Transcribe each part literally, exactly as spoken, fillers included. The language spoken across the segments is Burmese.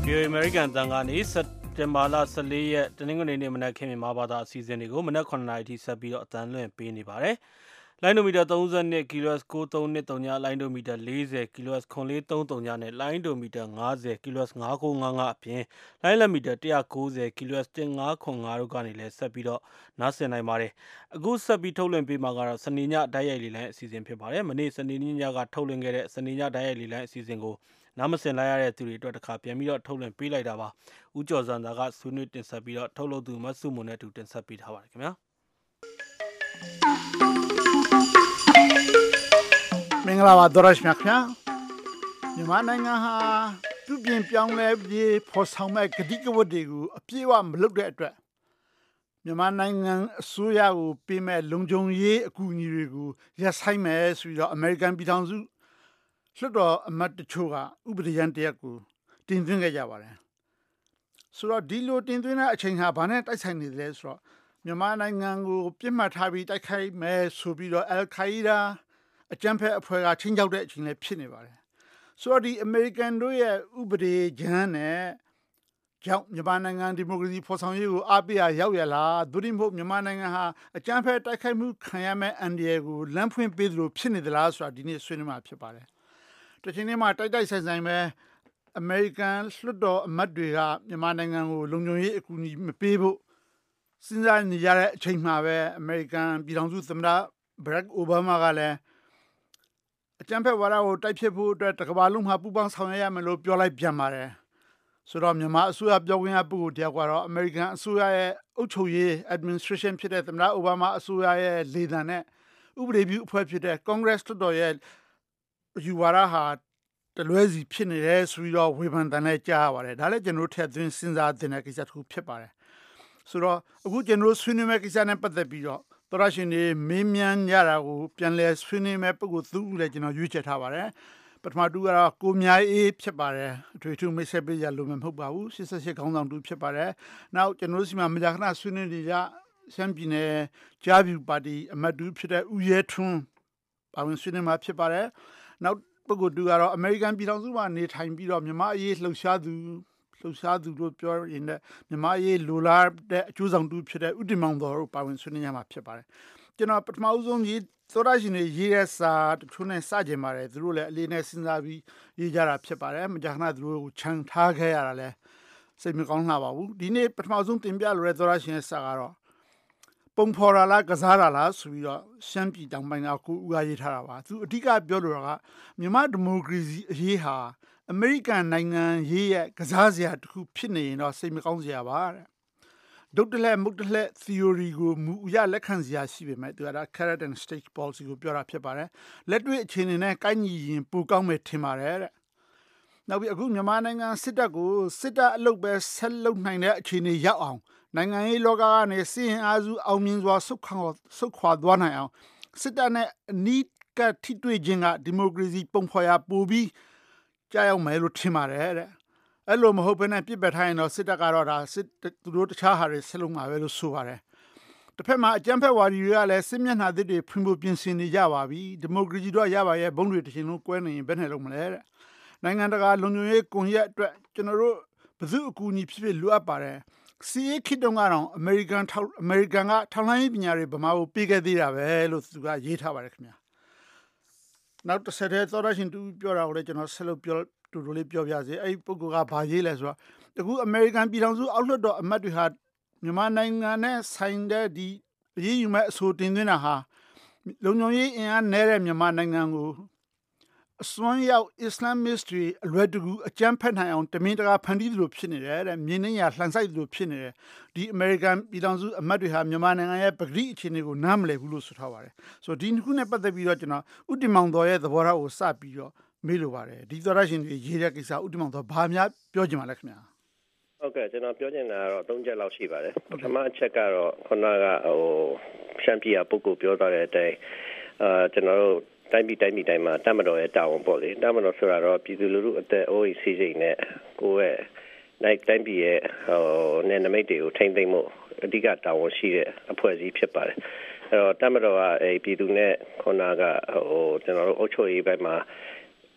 The American Tangani September Salia, Teningo name and I came in Mabada season ago, Manaconite Sabio Tanlo and Penny Bare. Linometer thousand kilos, Koto Netonia, Linometer laser, kilos, Conleto Toniane, Linometer Naze, kilos, Nako Nanga Pin, Lilometer Tia Coze, kilos, Tenga Congarugani, Sabido, Nasen Mare. A good Sabito and Bimagara, Sanina Diary season Pepare, Mane Sanina got tolling it, Sanina Diary season go. Namasen Layare to read a copy, and Mira told and Pilaidava, Ujos and the got Sunit and Sabida, Tolo do Masumone to Tensapit Havakima. မင်္ဂလာပါသောရရှိမြခင်မြန်မာနိုင်ငံဟာပြုပြင်ပြောင်းလဲပြီးဖော်ဆောင်မဲ့ဂတိကဝတ်တွေကိုအပြည့်အဝမလုပ်တဲ့အတွက်မြန်မာနိုင်ငံအစိုးရကိုပေးမဲ့လုံခြုံရေးအကူအညီတွေကိုရပ်ဆိုင်းမယ်ဆိုပြီးတော့အမေရိကန်ပြည်ထောင်စုလွှတ်တော်အမတ်တချို့ကဥပဒေရန်တရက်ကိုတင်သွင်းခဲ့ကြပါတယ်ဆိုတော့ဒီလိုတင်သွင်းတဲ့အချိန်ဟာဘာနဲ့တိုက်ဆိုင်နေလဲဆိုတော့မြန်မာနိုင်ငံကိုပြစ်မှတ်ထားပြီးတိုက်ခိုက်မယ်ဆိုပြီးတော့ Al Qaeda အကြမ်းဖက်အဖွဲ့ကချင်းချောက်တဲ့အချိန်လည်းဖြစ်နေပါတယ်ဆိုတော့ဒီ American တို့ရဲ့ဥပဒေကြမ်းနဲ့ကြောင့်မြန်မာနိုင်ငံဒီမိုကရေစီဖော်ဆောင်ရေးကိုအားပေးရရောက်ရလားဒုတိယဖို့မြန်မာနိုင်ငံဟာအကြမ်းဖက်တိုက်ခိုက်မှုခံရမဲ့အန်ဒီယေကိုလမ်းဖွင့်ပေးသလိုဖြစ်နေသလားဆိုတာဒီနေ့ဆွေးနွေးမှာဖြစ်ပါတယ်တစ်ချိန်တည်းမှာတိုက်တိုက်ဆိုင်ဆိုင်ပဲ American လွှတ်တော်အမတ်တွေကမြန်မာနိုင်ငံကိုလုံခြုံရေးအကူအညီမပေးဖို့စဉ်းစားနေကြတဲ့အချိန်မှာပဲ American ပြည်ထောင်စုသမ္မတ Barack Obama ကလည်းအကြမ်းဖက်ဝါဒကိုတိုက်ဖြစ်ဖို့အတွက်တစ်ကမ္ဘာလုံးမှာပူးပေါင်းဆောင်ရွက်ရမယ်လို့ပြောလိုက်ပြန်ပါတယ်ဆိုတော့မြန်မာအစိုးရပြောခွင့်ရပုဂ္ဂိုလ်တယောက်ကတော့ American အစိုးရရဲ့အုပ်ချုပ်ရေး administration ဖြစ်တဲ့သမ္မတ Obama အစိုးရရဲ့လေသံနဲ့ဥပဒေပြုအဖွဲ့ဖြစ်တဲ့ Congress လွှတ်တော်ရဲ့ယူဝါဒဟာတလွဲစီဖြစ်နေတယ်ဆိုပြီးတော့ဝေဖန်တန်လဲကြားရပါတယ်ဒါလည်းကျွန်တော်ထည့်သွင်းစဉ်းစားသင့်တဲ့ကိစ္စတစ်ခုဖြစ်ပါတယ်ဆိုတော့အခုကျွန်တော်ဆွေးနွေးမယ့်ကိစ္စနဲ့ပတ်သက်ပြီးတော့သောရရှင်တွေမေးမြန်းကြတာကိုပြန်လဲဆွေးနွေးမယ့်ပုဂ္ဂိုလ်သူ့လည်းကျွန်တော်ရွေးချယ်ထားပါတယ်ပထမတူကတော့ကိုမြားအေးဖြစ်ပါတယ်အထွေထွေမိတ်ဆက်ပေးကြလို့မဟုတ်ပါဘူး၈၈ခေါင်းဆောင်တူဖြစ်ပါတယ်နောက်ကျွန်တော်စီမှာမကြာခဏဆွေးနွေးနေကြရှမ်းပြည်နယ်ကြားပြူပါတီအမတ်တူဖြစ်တဲ့ဦးရဲထွန်းပါဝင်ဆွေးနွေးမှာဖြစ်ပါတယ်နောက်ပုဂ္ဂိုလ်တူကတော့အမေရိကန်ပြည်ထောင်စုမှာနေထိုင်ပြီးတော့မြန်မာအရေးလှုပ်ရှားသူလှုပ်ရှားသူတို့ပြောရင်လည်းမြန်မာရေးလိုလားတဲ့အကျိုးဆောင်တူဖြစ်တဲ့ဥတီမောင်တော်တို့ပါဝင်ဆွေးနွေးရမှာဖြစ်ပါတယ်ကျွန်တော်ပထမဦးဆုံးရေးသောရရှင်တွေရေးတဲ့စာတချို့နဲ့စကြင်ပါတယ်သူတို့လည်းအလေးနဲ့စဉ်းစားပြီးရေးကြတာဖြစ်ပါတယ်မကြာခဏသူတို့ကိုခြံထားခဲ့ရတာလည်းစိတ်မကောင်းလှပါဘူးဒီနေ့ပထမဆုံးတင်ပြလိုတဲ့သောရရှင်ရဲ့စာကတော့ပုံဖော်ရလားကစားရလားဆိုပြီးတော့ရှမ်းပြည်တောင်ပိုင်းကကိုဦးအားရေးထားတာပါသူအဓိကပြောလိုတာကမြန်မာဒီမိုကရေစီအရေးဟာအမေရိကန်နိုင်ငံရေးရဲ့ကစားစရာတစ်ခုဖြစ်နေရင်တော့စိတ်မကောင်းစရာပါတဲ့ဒုတ်တလက်မုတ်တလက် theory ကိုမူအရလက်ခံစရာရှိပေမဲ့သူက carrot and stick policy ကိုပြောတာဖြစ်ပါတယ်လက်တွေ့အခြေအနေနဲ့ကိုက်ညီရင်ပိုကောင်းမယ်ထင်ပါတယ်တဲ့နောက်ပြီးအခုမြန်မာနိုင်ငံစစ်တပ်ကိုစစ်တပ်အလုပ်ပဲဆက်လုပ်နိုင်တဲ့အခြေအနေရောက်အောင်နိုင်ငံရေးလောကကနေစီရင်အားစုအောင်မြင်စွာဆုတ်ခွာဆုတ်ခွာသွားနိုင်အောင်စစ်တပ်နဲ့အနီးကပ်ထိတွေ့ခြင်းကဒီမိုကရေစီပုံဖော်ရပိုပြီးကြောက်ရောက်မယ်လို့ထင်ပါတယ်တဲ့အဲ့လိုမဟုတ်ဘဲနဲ့ပြစ်ပယ်ထားရင်တော့စစ်တပ်ကတော့ဒါစစ်သူတို့တခြားဟာတွေဆက်လုပ်မှာပဲလို့ဆိုပါတယ်တစ်ဖက်မှာအကြမ်းဖက်ဝါဒီတွေကလည်းစစ်မျက်နှာသစ်တွေဖွင့်ဖို့ပြင်ဆင်နေကြပါပြီဒီမိုကရေစီတော့ရပါရဲ့ဘုံတွေတစ်ချိန်လုံးကွဲနေရင်ဘယ်နဲ့လုပ်မလဲတဲ့နိုင်ငံတကာလုံခြုံရေးကွန်ရက်အတွက်ကျွန်တော်တို့ဘယ်သူအကူအညီဖြစ်ဖြစ်လိုအပ်ပါတယ်စီးခိတုံကတော့အမေရိကန်အမေရိကန်ကထောက်လှမ်းရေးပညာတွေဗမာကိုပေးခဲ့သေးတာပဲလို့သူကရေးထားပါတယ်ခင်ဗျာနောက်တစ်ဆက်တည်းသောရရှင်တူပြောတာကိုလည်းကျွန်တော်ဆက်လုပ်ပြောတူတူလေးပြောပြစေအဲ့ဒီပုဂ္ဂိုလ်ကဘာရေးလဲဆိုတော့အခုအမေရိကန်ပြည်ထောင်စုအောက်လွှတ်တော်အမတ်တွေဟာမြန်မာနိုင်ငံနဲ့ဆိုင်တဲ့ဒီအရေးယူမဲ့အဆိုတင်သွင်းတာဟာလုံခြုံရေးအင်အားနည်းတဲ့မြန်မာနိုင်ငံကိုအစွမ်းရောက် Islamist တွေအလွယ်တကူအကြမ်းဖက်နိုင်အောင်တမင်တကာဖန်တီးသလိုဖြစ်နေတယ်တဲ့မြင်းနှင်းရလှန်ဆိုင်သလိုဖြစ်နေတယ်ဒီ American ပြည်ထောင်စုအမတ်တွေဟာမြန်မာနိုင်ငံရဲ့ပဂတိအခြေအနေကိုနားမလည်ဘူးလို့ဆိုထားပါတယ်ဆိုတော့ဒီနှစ်ခုနဲ့ပတ်သက်ပြီးတော့ကျွန်တော်ဥတီမောင်တော်ရဲ့သဘောထားကိုစပြီးတော့မေးလိုပါတယ်ဒီသောရရှင်တွေရေးတဲ့ကိစ္စဥတီမောင်တော်ဘာများပြောချင်ပါလဲခင်ဗျာဟုတ်ကဲ့ကျွန်တော်ပြောချင်တာကတော့သုံးချက်လောက်ရှိပါတယ်ပထမအချက်ကတော့ခုနကဟိုရှမ်းပြည်ပုဂ္ဂိုလ်ပြောထားတဲ့အတိုင်းအာကျွန်တော်တို့တိုင်းပြည်တိုင်းပြည်တိုင်းမှာတမတော်ရဲ့တာဝန်ပေါ့လေတမတော်ဆိုတာတော့ပြည်သူလူထုအသက်အိုးအိမ်စီးစိမ်နဲ့ကိုယ့်ရဲ့နိုင်တိုင်းပြည်ရဲ့ဟိုနယ်နိမိတ်တွေကိုထိမ့်သိမ့်မှုအဓိကတာဝန်ရှိတဲ့အဖွဲ့အစည်းဖြစ်ပါတယ်အဲတော့တမတော်ကအဲပြည်သူနဲ့ခုနကဟိုကျွန်တော်တို့အုပ်ချုပ်ရေးဘက်မှာ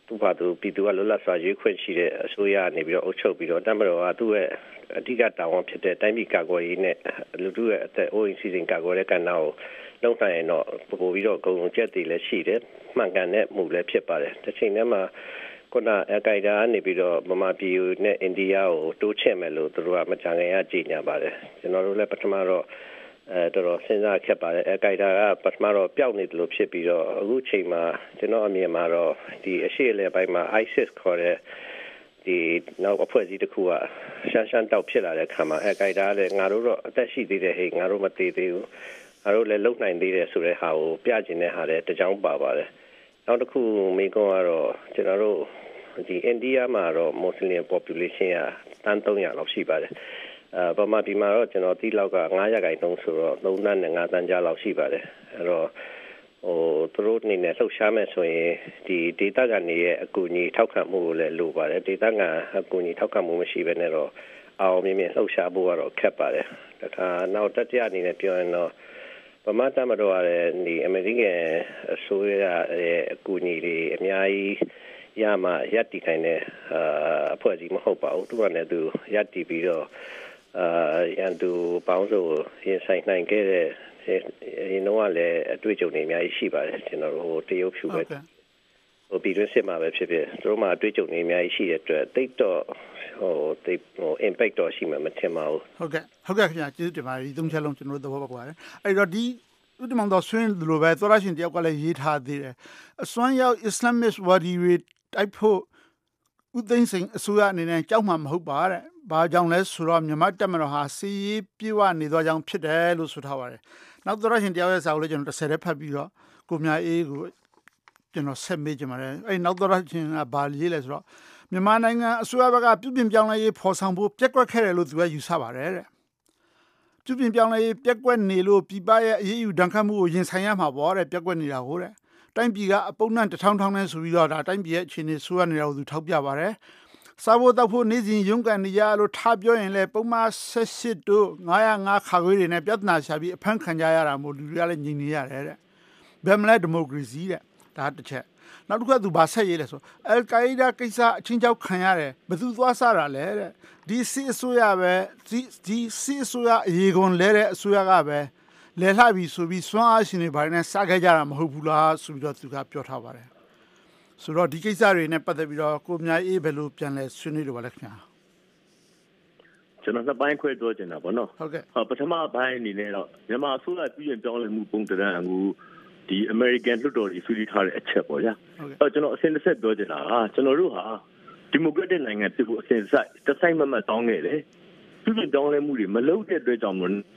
သူ့ဘာသူပြည်သူကလွတ်လပ်စွာရွေးခွင့်ရှိတဲ့အစိုးရကနေပြီးတော့အုပ်ချုပ်ပြီးတော့တမတော်ကသူ့ရဲ့အဓိကတာဝန်ဖြစ်တဲ့တိုင်းပြည်ကာကွယ်ရေးနဲ့လူထုရဲ့အသက်အိုးအိမ်စီစဉ်ကာကွယ်တဲ့ကဏ္ဍကိုလုံဆိုင်ရင်တော့ပို့ပြီးတော့အကုန်လုံးကျက်တည်လည်းရှိတယ်မှန်ကန်တဲ့မှုလည်းဖြစ်ပါတယ်တစ်ချိန်တည်းမှာခုနအကိုင်ဒါကနေပြီးတော့မမပြည်နဲ့အိန္ဒိယကိုတိုးချဲ့မယ်လို့သူတို့ကမကြခင်ကကြေညာပါတယ်ကျွန်တော်တို့လည်းပထမတော့အဲတော်တော်စဉ်းစားခဲ့ပါတယ်အကိုင်ဒါကပထမတော့ပျောက်နေတယ်လို့ဖြစ်ပြီးတော့အခုချိန်မှာကျွန်တော်အမြင်မှာတော့ဒီအရှိအလဲပိုင်းမှာ ISIS ခေါ်တဲ့ဒီနောက်အဖွဲ့အစည်းတစ်ခုကရှမ်းရှမ်းတောက်ဖြစ်လာတဲ့ခါမှာအကိုင်ဒါလည်းငါတို့တော့အသက်ရှိသေးတယ်ဟေ့ငါတို့မသေးသေးဘူးငါတို့လည်းလုံနိုင်သေးတယ်ဆိုတဲ့ဟာကိုပြကျင်တဲ့ဟာလည်းတကြောင်ပါပါတယ်နောက်တစ်ခုမိကုန်းကတော့ကျွန်တော်တို့ဒီအိန္ဒိယမှာတော့ Muslim population ကတန်းသုံးရာလောက်ရှိပါတယ်အဲဗမာပြည်မှာတော့ကျွန်တော်ဒီလောက်ကငါးရာခိုင်နှုန်းဆိုတော့သုံးသန်းနဲ့ငါးသန်းကြားလောက်ရှိပါတယ်အဲတော့ဟိုသူတို့အနေနဲ့လှုပ်ရှားမယ်ဆိုရင်ဒီ data ကနေရဲ့အကူအညီထောက်ခံမှုကိုလည်းလိုပါတယ် data ကအကူအညီထောက်ခံမှုမရှိဘဲနဲ့တော့အောင်မြင်မြင်လှုပ်ရှားဖို့ကတော့ခက်ပါတယ်ဒါကနောက်တတိယအနေနဲ့ပြောရင်တော့ဗမာတမတော်ရတဲ့ဒီအမေရိကန်အစိုးရရဲ့အကူအညီတွေအများကြီးရမှရပ်တည်နိုင်တဲ့အဖွဲ့အစည်းမဟုတ်ပါဘူးသူကလည်းသူရပ်တည်ပြီးတော့အာရန်သူပေါင်းစုရင်ဆိုင်နိုင်ခဲ့တဲ့ဒီတော့လည်းအတွေ့အကြုံတွေအများကြီးရှိပါတယ်ကျွန်တော်တို့တရုတ်ဖြူပဲဟိုပြည်တွင်းစစ်မှာပဲဖြစ်ဖြစ်သူတို့မှာအတွေ့အကြုံတွေအများကြီးရှိတဲ့အတွက်တိတ်တော့ဟိုတိတ်ဟို impact တော့ရှိမှာမထင်ပါဘူးဟုတ်ကဲ့ဟုတ်ကဲ့ခင်ဗျာကျေးဇူးတင်ပါတယ်ဒီသုံးချက်လုံးကျွန်တော်တို့သဘောပေါက်ပါတယ်အဲ့တော့ဒီဥတ္တမောင်တော်ဆွင်းလိုပဲသောရရှင်တယောက်ကလည်းရေးထားသေးတယ်အစွမ်းရောက် Islamist ဝါဒီတွေတိုက်ဖို့ဥသိမ်းစိန်အစိုးရအနေနဲ့ကြောက်မှမဟုတ်ပါတဲ့ဘာကြောင့်လဲဆိုတော့မြန်မာတပ်မတော်ဟာစီးရေးပြေဝနေသောကြောင့်ဖြစ်တယ်လို့ဆိုထားပါတယ်နောက်သောရရှင်တယောက်ရဲ့စာကိုလည်းကျွန်တော်တစ်ဆယ်တည်းဖတ်ပြီးတော့ကိုမြအေးကိုကျွန်တော်ဆက်မေးကြပါမယ်အဲ့နောက်သောရရှင်ကဘာရေးလဲဆိုတော့မြန်မာနိုင်ငံအစိုးရဘက်ကပြုပြင်ပြောင်းလဲရေးဖော်ဆောင်ဖို့ပြက်ကွက်ခဲ့တယ်လို့သူကယူဆပါတယ်တဲ့ပြုပြင်ပြောင်းလဲရေးပြက်ကွက်နေလို့ပြည်ပရဲ့အရေးယူဒဏ်ခတ်မှုကိုရင်ဆိုင်ရမှာပေါ့တဲ့ပြက်ကွက်နေတာဟုတ်တဲ့တိုင်းပြည်ကအပုံနှံတစ်ထောင်ထောင်နဲ့ဆိုပြီးတော့ဒါတိုင်းပြည်ရဲ့အခြေအနေဆိုးရနေတာကိုသူထောက်ပြပါတယ်စားဖို့တောက်ဖို့နေ့စဉ်ရုန်းကန်နေကြလို့ထားပြောရင်လည်းပုံမှန်ဆက်ရှစ်တို့ငါးရာငါးခါခွေးတွေနဲ့ပြဿနာရှာပြီးအဖမ်းခံကြရတာမို့လူတွေကလည်းညီနေရတယ်တဲ့ဘယ်မလဲဒီမိုကရေစီတဲ့ဒါတစ်ချက်နောက်တစ်ခုကသူဗာဆက်ရေးလဲဆိုအယ်ကိုင်ဒါကိစ္စအချင်းချောက်ခံရတယ်ဘယ်သူသွားစားတာလဲတဲ့ဒီစီအစိုးရပဲဒီဒီစီအစိုးရအရေးကုန်လဲတဲ့အစိုးရကပဲလဲလှပြီဆိုပြီးစွမ်းအားရှင်တွေဘာနဲ့စားခဲ့ကြတာမဟုတ်ဘူးလားဆိုပြီးတော့သူကပြောထားပါတယ်ဆိုတော့ဒီကိစ္စတွေနဲ့ပတ်သက်ပြီးတော့ကိုမြအေးဘယ်လိုပြန်လဲဆွေးနွေးလို့ပါလဲခင်ဗျာကျွန်တော်နှစ်ပိုင်းခွဲပြောချင်တာပေါ့နော်ဟုတ်ကဲ့ပထမပိုင်းအနေနဲ့တော့မြန်မာအစိုးရပြည်ရင်ပြောင်းလဲမှုပုံသဏ္ဍာန်ကိုဒီ American လွှတ်တော်ကြီးဆွေးနွေးထားတဲ့အချက်ပေါ့ဗျာအဲ့ကျွန်တော်အစဉ်တစ်ဆက်ပြောချင်တာကကျွန်တော်တို့ဟာ Democratic နိုင်ငံဖြစ်ဖို့အစဉ်ဆက်တစ်ဆိုင်မမတ်တောင်းခဲ့တယ်ပြည်ရင်ပြောင်းလဲမှုတွေမလုပ်တဲ့အတွက်ကြောင့်မလို့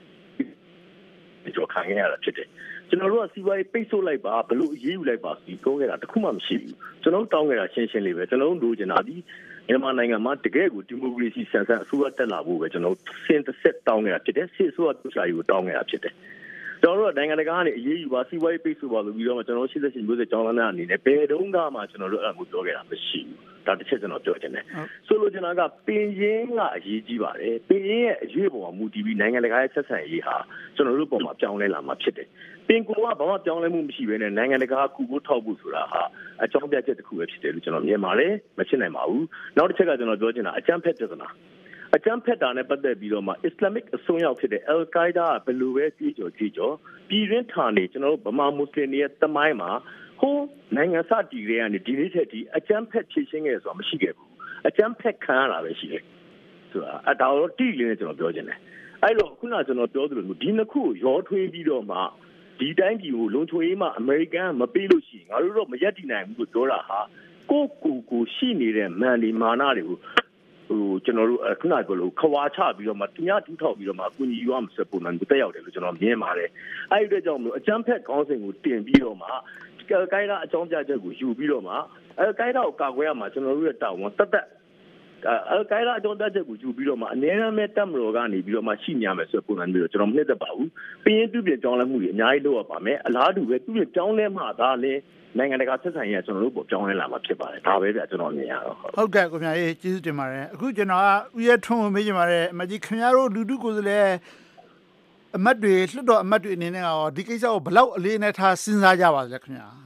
ကြောက်ခံရတာဖြစ်တယ်ကျွန်တော်တို့ကစီးပွားရေးပိတ်ဆို့လိုက်ပါဘလို့အရေးယူလိုက်ပါဆိုပြီးပြောခဲ့တာတခုမှမရှိဘူးကျွန်တော်တောင်းခဲ့တာရှင်းရှင်းလေးပဲကျွန်တော်တို့လိုချင်တာဒီမြန်မာနိုင်ငံမှာတကယ်ကိုဒီမိုကရေစီဆန်ဆန်အစိုးရတက်လာဖို့ပဲကျွန်တော်စင်တစ်ဆက်တောင်းခဲ့တာဖြစ်တယ်စစ်အစိုးရတူစာယူတောင်းခဲ့တာဖြစ်တယ်ကျွန်တော်တို့ကနိုင်ငံတကာကနေအရေးယူပါစီးပွားရေးပိတ်ဆို့ပါလို့ပြီးတော့မှကျွန်တော်ရှင်းသက်ရှင်မျိုးဆက်ကျောင်းသားများအနေနဲ့ဘယ်တုန်းကမှကျွန်တော်တို့အဲ့လိုပြောခဲ့တာမရှိဘူးဒါတစ်ချက်ကျွန်တော်ပြောချင်တယ်ဆိုလိုချင်တာကပင်ရင်းကအရေးကြီးပါတယ်ပင်ရင်းရဲ့အရေးပေါ်မှာမူတည်ပြီးနိုင်ငံတကာရဲ့ဆက်ဆံရေးဟာကျွန်တော်တို့ပုံမှာပြောင်းလဲလာမှာဖြစ်တယ်ပင်ကိုကဘာမှပြောင်းလဲမှုမရှိဘဲနဲ့နိုင်ငံတကာကူကိုထောက်ဖို့ဆိုတာဟာအကြောင်းပြချက်တစ်ခုပဲဖြစ်တယ်လို့ကျွန်တော်မြင်ပါတယ်မဖြစ်နိုင်ပါဘူးနောက်တစ်ချက်ကကျွန်တော်ပြောချင်တာအကြမ်းဖက်ပြဿနာအကြမ်းဖက်တာနဲ့ပတ်သက်ပြီးတော့မှ Islamic အစွန်းရောက်ဖြစ်တဲ့ Al-Qaeda ကဘယ်လိုပဲကြီးကြော်ကြီးကြော်ပြည်ရင်းဌာနေကျွန်တော်တို့ဗမာမွတ်စလင်တွေရဲ့တမိုင်းမှာဟိုနိုင်ငံစတည်တွေကနေဒီနေ့ထက်ဒီအကြမ်းဖက်ဖြည့်ရှင်းခဲ့ဆိုတာမရှိခဲ့ဘူးအကြမ်းဖက်ခံရတာပဲရှိတယ်ဆိုတာအတော်တော့တိလေးနဲ့ကျွန်တော်ပြောချင်တယ်အဲ့လိုခုနကကျွန်တော်ပြောသလိုဒီနှစ်ခုရောထွေးပြီးတော့မှဒီတိုင်းပြည်ကိုလုံခြုံရေးမှာအမေရိကန်ကမပေးလို့ရှိရင်ငါတို့တော့မရက်တည်နိုင်ဘူးလို့ပြောတာဟာကိုကိုကိုရှိနေတဲ့မန်ဒီမာနာတွေကိုဟိုကျွန်တော်တို့ခုနကပြောလို့ခွာချပြီးတော့မှသူများတူးထောက်ပြီးတော့မှအကူအညီယူရမှာစပုံမှန်ကိုတက်ရောက်တယ်လို့ကျွန်တော်မြင်ပါတယ်အဲ့ဒီအတွက်ကြောင့်မလို့အကြမ်းဖက်ကောင်းစဉ်ကိုတင်ပြီးတော့မှကိုင်ဒါအကြောင်းပြချက်ကိုယူပြီးတော့မှအဲကိုင်ဒါကိုကာကွယ်ရမှာကျွန်တော်တို့ရဲ့တာဝန်တက်တက်အဲကိုင်ဒါအကြောင်းပြချက်ကိုယူပြီးတော့မှအနေနဲ့မဲ့တက်မတော်ကနေပြီးတော့မှရှိနေရမယ်ဆိုတဲ့ပုံစံမျိုးကျွန်တော်မနှစ်သက်ပါဘူးပြင်းပြပြကြောင်းလဲမှုတွေအများကြီးလုပ်ရပါမယ်အလားတူပဲသူ့ရဲ့ကြောင်းလဲမှသာလဲနိုင်ငံတကာဆက်ဆံရေးကျွန်တော်တို့ပေါ်ကြောင်းလဲလာမှာဖြစ်ပါတယ်ဒါပဲဗျကျွန်တော်မြင်ရတော့ဟုတ်ကဲ့ကိုမြတ်ရေးကျေးဇူးတင်ပါတယ်အခုကျွန်တော်ကဦးရဲထွန်းကိုမေးချင်ပါတယ်အမကြီးခင်ဗျားတို့လူထုကိုယ်စားလှယ်အမတ်တွေလွှတ်တော်အမတ်တွေအနေနဲ့ရောဒီကိစ္စကိုဘယ်လောက်အလေးနဲ့ထားစဉ်းစားကြပါသလဲခင်ဗျာ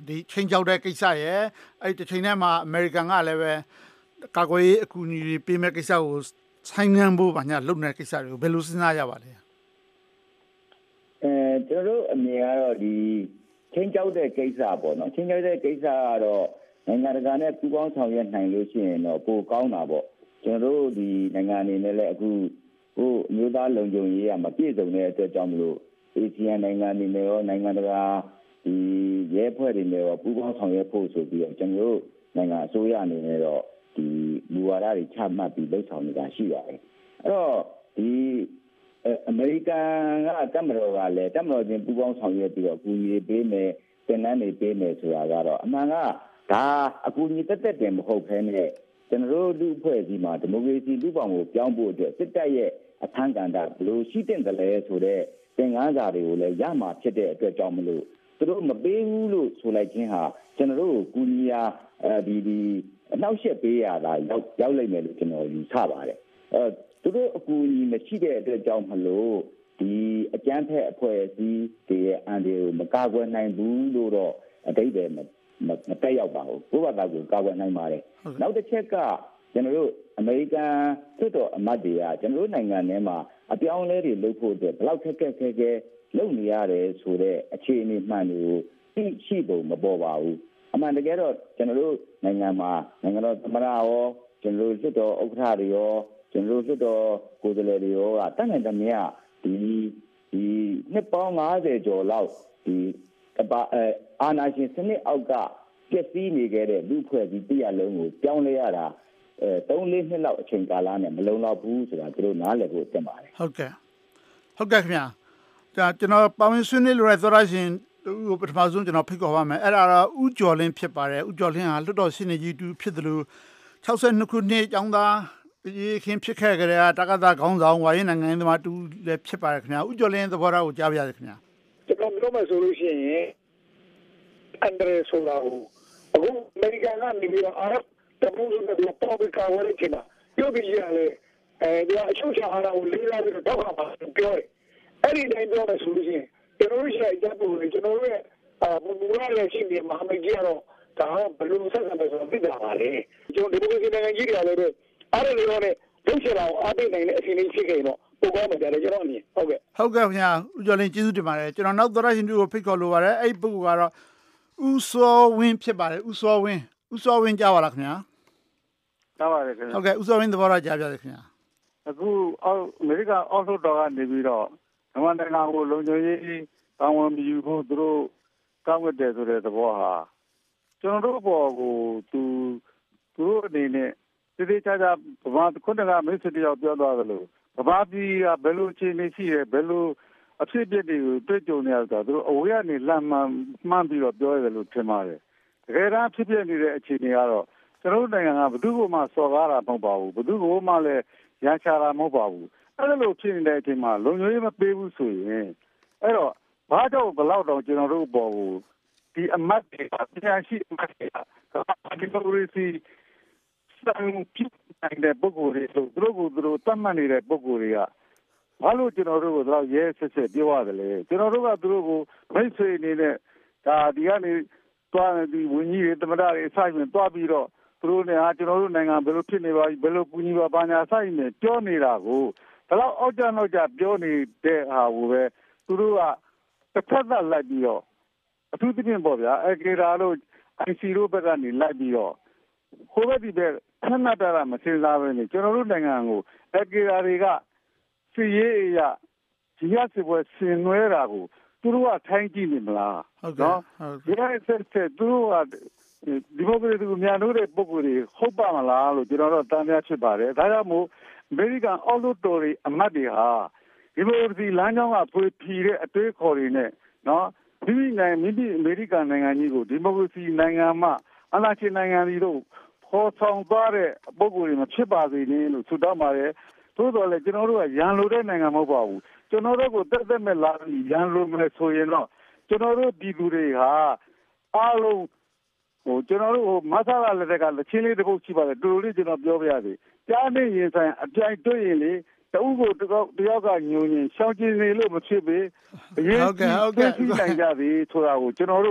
ဒီချင်းကြောက်တဲ့ကိစ္စရဲ့အဲ့ဒီချိန်ထဲမှာအမေရိကန်ကလည်းပဲကာကွယ်ရေးအကူအညီတွေပေးမဲ့ကိစ္စကိုဆိုင်ငံဖို့ဗာညာလုပ်နေတဲ့ကိစ္စတွေကိုဘယ်လိုစဉ်းစားရပါလဲအဲကျွန်တော်တို့အမြင်ကတော့ဒီချင်းကြောက်တဲ့ကိစ္စပေါ့နော်ချင်းကြောက်တဲ့ကိစ္စကတော့နိုင်ငံတကာနဲ့ပူးပေါင်းဆောင်ရွက်နိုင်လို့ရှိရင်တော့ပိုကောင်းတာပေါ့ကျွန်တော်တို့ဒီနိုင်ငံအနေနဲ့လည်းအခုဟိုအမျိုးသားလုံခြုံရေးကမပြည့်စုံတဲ့အတွက်ကြောင့်မလို့အေဆီယံနိုင်ငံတွေနဲ့ရောနိုင်ငံတကာဒီရဲဖွဲ့တွေနဲ့ရောပူးပေါင်းဆောင်ရွက်ဖို့ဆိုပြီးတော့ကျွန်တော်တို့နိုင်ငံအစိုးရအနေနဲ့တော့ဒီမူဝါဒတွေချမှတ်ပြီးလုပ်ဆောင်နေတာရှိပါတယ်အဲ့တော့ဒီအမေရိကန်ကတပ်မတော်ကလည်းတပ်မတော်ချင်းပူးပေါင်းဆောင်ရွက်ပြီးတော့အကူအညီပေးမယ်တင်နန်းတွေပေးမယ်ဆိုတာကတော့အမှန်ကဒါအကူအညီတက်တက်တင်မဟုတ်ဘဲနဲ့ကျွန်တော်တို့လူအဖွဲ့အစည်းမှာဒီမိုကရေစီလူ့ဘောင်ကိုပြောင်းဖို့အတွက်စစ်တပ်ရဲ့အခမ်းကဏ္ဍဘယ်လိုရှိတဲ့တယ်လဲဆိုတော့သင်ခန်းစာတွေကိုလည်းရမှာဖြစ်တဲ့အတွက်ကြောင့်မလို့သူတို့မပေးဘူးလို့ဆိုလိုက်ခြင်းဟာကျွန်တော်တို့ကူညီရာအဲဒီဒီအနောက်ရှက်ပေးရတာရောက်ရောက်လိမ့်မယ်လို့ကျွန်တော်ယူဆပါတယ်အဲသူတို့အကူအညီမရှိတဲ့အတွက်ကြောင့်မလို့ဒီအကြမ်းဖက်အဖွဲ့အစည်းတွေရဲ့အန်ဒီကိုမကာကွယ်နိုင်ဘူးလို့တော့အတိတ်ပဲမတက်ရောက်ပါဘူးဘုရားသားကိုကာကွယ်နိုင်ပါတယ်နောက်တစ်ချက်ကကျွန်တော်တို့အမေရိကန်သို့တော်အမတ်တွေကကျွန်တော်တို့နိုင်ငံထဲမှာအပြောင်းလဲတွေလုပ်ဖို့အတွက်ဘယ်လောက်ခက်ခက်ခဲခဲလုပ်နေရတယ်ဆိုတော့အခြေအနေမှန်တွေကိုသိရှိဖို့မပေါ်ပါဘူးအမှန်တကယ်တော့ကျွန်တော်တို့နိုင်ငံမှာနိုင်ငံတော်သမ္မတရောကျွန်တော်တို့လွှတ်တော်ဥက္ကဋ္ဌတွေရောကျွန်တော်တို့လွှတ်တော်ကိုယ်စားလှယ်တွေရောကတတ်နိုင်တဲ့မြတ်ဒီဒီနှစ်ပေါင်း၅၀ကျော်လောက်ဒီအာဏာရှင်စနစ်အောက်ကပြည့်စည်နေခဲ့တဲ့လူဖွဲ့စည်းတရားလုံးကိုပြောင်းလဲရတာအဲသုံးလေးနှစ်လောက်အချိန်ကာလနဲ့မလုံလောက်ဘူးဆိုတာသူတို့နားလည်ဖို့တင်ပါတယ်ဟုတ်ကဲ့ဟုတ်ကဲ့ခင်ဗျာဒါကျွန်တော်ပါဝင်ဆွေးနွေးလိုတဲ့သောရရှင်ဟိုပထမဆုံးကျွန်တော်ဖိတ်ခေါ်ပါမယ်အဲ့ဒါတော့ဥကျော်လင်းဖြစ်ပါတယ်ဥကျော်လင်းဟာလွတ်တော်ရှင်းနေကြီးတူဖြစ်တယ်လို့၆၂ခုနှစ်ကျောင်းသားရေခင်ဖြစ်ခဲ့ကြတဲ့တက္ကသိုလ်ခေါင်းဆောင်ဝါရင်နိုင်ငံသမားတူလည်းဖြစ်ပါတယ်ခင်ဗျာဥကျော်လင်းသဘောထားကိုကြားပြရစေခင်ဗျာကျွန်တော်ပြောမယ်ဆိုလို့ရှိရင်အန်ဒရဆိုလာကိုအခုအမေရိကန်ကနေပြီးတော့အာရပ်တမန်တော်တို့ပေါ်ပြီးကာဝယ်ချင်တာရုပ်ပြီးရလေအဲဒီအချုပ်ချာဟာကိုလေးလာပြီးတော့တော့ပါပြောတယ်အဲ့ဒီတိုင်းပြောမယ်ဆိုလို့ရှိရင်ကျွန်တော်ရှိတဲ့ပုံတွေကျွန်တော်ရဲ့အာဘူဘူရရဲ့ရှိနေမဟာမိတ်ကြီးကတော့ဒါဘယ်လိုဆက်ဆံမယ်ဆိုတော့သိတာပါလေကျွန်တော်ဒီမိုကရေစီနိုင်ငံကြီးတွေကလည်းအားရလို့နဲ့လုပ်ချင်တာကိုအားပေးနိုင်တဲ့အချိန်လေးဖြစ်ခဲ့တော့ပိုကောင်းမှာကြတယ်ကျွန်တော်အမြင်ဟုတ်ကဲ့ဟုတ်ကဲ့ခင်ဗျာဦးကျော်လင်းကျေးဇူးတင်ပါတယ်ကျွန်တော်နောက်သောရရှင်တို့ကိုဖိတ်ခေါ်လိုပါတယ်အဲ့ဒီပုဂ္ဂိုလ်ကတော့ဦးစောဝင်းဖြစ်ပါတယ်ဦးစောဝင်းဦးစောဝင်းကြားပါလားခင်ဗျာကြားပါတယ်ခင်ဗျာဟုတ်ကဲ့ဦးစောဝင်းသဘောထားကြားပြစေခင်ဗျာအခုအောက်အမေရိကန်အောက်လွှတ်တော်ကနေပြီးတော့မြန်မာနိုင်ငံကိုလုံခြုံရေးတာဝန်ယူဖို့သူတို့ကောင်းတဲ့ဆိုတဲ့သဘောဟာကျွန်တော်တို့ဘောကိုသူသူတို့အနေနဲ့ဒီဒီချာချာဗမာခုနကမိတ်ဆွေတယောက်ပြောသွားသလိုဗမာပြည်ကဘယ်လိုအခြေအနေရှိရဲဘယ်လိုအဖြစ်အပျက်တွေကိုတွေ့ကြုံနေရတာသူတို့အဝေးကနေလမ်းမှန်မှန်းပြီးတော့ပြောရတယ်လို့ထင်ပါတယ်တကယ်တမ်းဖြစ်ပျက်နေတဲ့အခြေအနေကတော့ကျွန်တော်တို့နိုင်ငံကဘယ်သူ့ကိုမှစော်ကားတာမဟုတ်ပါဘူးဘယ်သူ့ကိုမှလည်းရန်ချတာမဟုတ်ပါဘူးအဲ့လိုဖြစ်နေတဲ့အချိန်မှာလုံခြုံရေးမပေးဘူးဆိုရင်အဲ့တော့ဘာကြောင့်ဘယ်လောက်တောင်ကျွန်တော်တို့ပေါ်ကိုဒီအမတ်တွေပြန်ရှိအမတ်တွေကဒီမိုကရေစီစံပြတဲ့ပုဂ္ဂိုလ်တွေဆိုသူတို့ကိုသူတို့တတ်မှတ်နေတဲ့ပုဂ္ဂိုလ်တွေကဘာလို့ကျွန်တော်တို့ကိုတော့ရဲဆက်ဆက်ပြောရတယ်လဲကျွန်တော်တို့ကသူတို့ကိုမိတ်ဆွေအနေနဲ့ဒါဒီကနေတွားဒီဝင်းကြီးတွေတမတာတွေအဆိုင်နဲ့တွားပြီးတော့သူတို့နဲ့ဟာကျွန်တော်တို့နိုင်ငံဘယ်လိုဖြစ်နေပါဘယ်လိုပူညီပါဘာညာဆိုင်နဲ့ပြောနေတာကိုဒါတော့အောက်ကြနောက်ကြပြောနေတဲ့ဟာကိုပဲသူတို့ကတစ်ဖက်သက်လိုက်ပြီးတော့အထူးသဖြင့်ပေါ့ဗျာအကေရာတို့အိုင်စီတို့ဘက်ကနေလိုက်ပြီးတော့ဟိုဘက်ဒီဘက်ခဏတာမစင်စားပဲနေကျွန်တော်တို့နိုင်ငံကိုအကေရာတွေကစီရေးအရာဒီရစစ်ပွဲဆင်နွှဲတာကိုသူတို့ကထိုင်းကြည့်နေမလားနော်ဒီရစစ်စစ်သူတို့ကဒီမိုကရေစီကိုမြန်လို့တဲ့ပုံကိုယ်တွေဟုတ်ပါမလားလို့ကျွန်တော်တို့တမ်းပြဖြစ်ပါတယ်ဒါကြောင့်မို့အမေရိကန်အောက်လွှတ်တော်တွေအမတ်တွေဟာဒီမိုကရေစီလမ်းကြောင်းကဖွေဖြီးတဲ့အတွေးခေါ်တွေနဲ့နော်ဒီနိုင်ငံမိမိအမေရိကန်နိုင်ငံကြီးကိုဒီမိုကရေစီနိုင်ငံမှာအလားချင်းနိုင်ငံတွေတို့ဖော်ဆောင်သွားတဲ့ပုံကိုယ်တွေမဖြစ်ပါစေနဲ့လို့ဆုတောင်းပါတယ်သို့တော်လည်းကျွန်တော်တို့ကရန်လိုတဲ့နိုင်ငံမဟုတ်ပါဘူးကျွန်တော်တို့ကိုတက်တက်မဲ့လာပြီးရန်လိုမယ်ဆိုရင်တော့ကျွန်တော်တို့ဒီလူတွေဟာအားလုံးဟိုကျွန်တော်တို့ဟိုမဆလာလက်ထက်ကလက်ချင်းလေးတစ်ပုတ်ရှိပါတယ်တူတူလေးကျွန်တော်ပြောပြရစီကြားနေရင်ဆိုင်အပြိုင်တွေ့ရင်လေတအုပ်ကိုတကောက်တယောက်ကညုံရင်ရှောင်းကျင်နေလို့မဖြစ်ပေအရင်ဟုတ်ကဲ့ဟုတ်ကဲ့သိနိုင်ကြပြီဆိုတာကိုကျွန်တော်တို့